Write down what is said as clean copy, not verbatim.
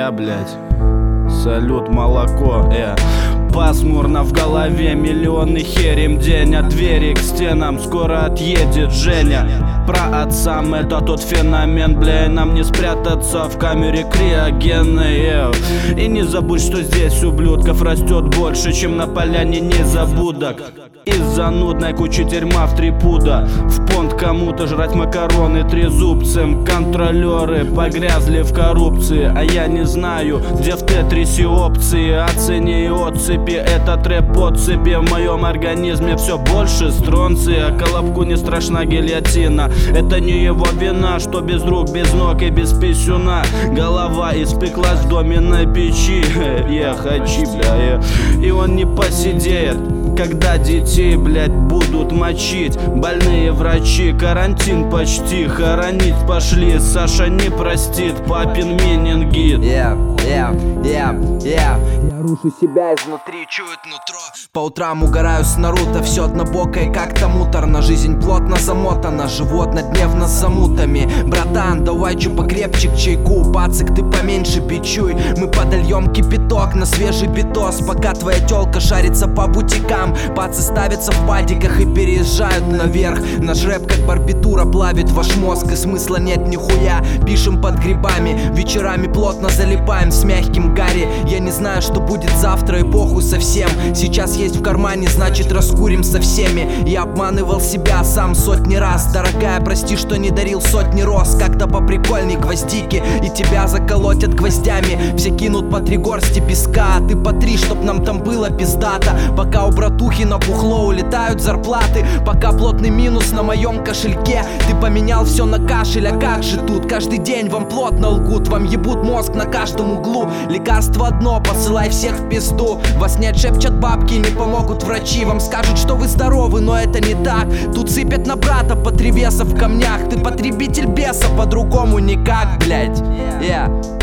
я, блядь. Салют, молоко, Пасмурно в голове, миллионы херем день. От двери к стенам скоро отъедет Женя. Про отцам это тот феномен, бля, и нам не спрятаться в камере криогенной. И не забудь, что здесь ублюдков растет больше, чем на поляне незабудок. Из-за нудной кучи дерьма в 3 пуда в понт кому-то жрать макароны трезубцем. Контролеры погрязли в коррупции, а я не знаю, где в тетрисе опции. О цене и отцепи, этот рэп подцепи. В моем организме все больше стронция. Колобку не страшна гильотина, это не его вина, что без рук, без ног и без писюна голова испеклась в доменной печи. Хачи, бля, и он не посидеет, когда детей, блядь, будут мочить. Больные врачи, карантин почти хоронить пошли. Саша не простит папин менингит. Я рушу себя изнутри, чует нутро. По утрам угораю с Наруто, все однобокое, как-то муторно. Жизнь плотно замотана, живу однодневно с замутами. Братан, давай чё покрепче к чайку, пацик, ты поменьше бичуй. Мы подольем кипяток на свежий битос, пока твоя тёлка шарится по бутикам. Пацы ставятся в падиках и переезжают наверх. Наш рэп как барбитура плавит ваш мозг, и смысла нет нихуя. Пишем под грибами, вечерами плотно залипаем с мягким Гарри. Я не знаю, что будет завтра, и похуй совсем. Сейчас есть в кармане, значит раскурим со всеми. Я обманывал себя сам сотни раз. Дорогая, прости, что не дарил сотни роз. Как-то поприкольней гвоздики, и тебя заколотят гвоздями. Все кинут по 3 горсти песка, а ты по 3, чтоб нам там было пиздато. Пока у братухи на бухло улетают зарплаты, пока плотный минус на моем кошельке. Ты поменял все на кашель, а как же тут? Каждый день вам плотно лгут, вам ебут мозг на каждом углу. Лекарство одно, посылай всех в пизду. Вас нет, шепчат бабки, не помогут врачи. Вам скажут, что вы здоровы, но это не так. Тут сыпят на брата по 3 веса в камнях. Ты потребитель беса, по-другому никак, блядь.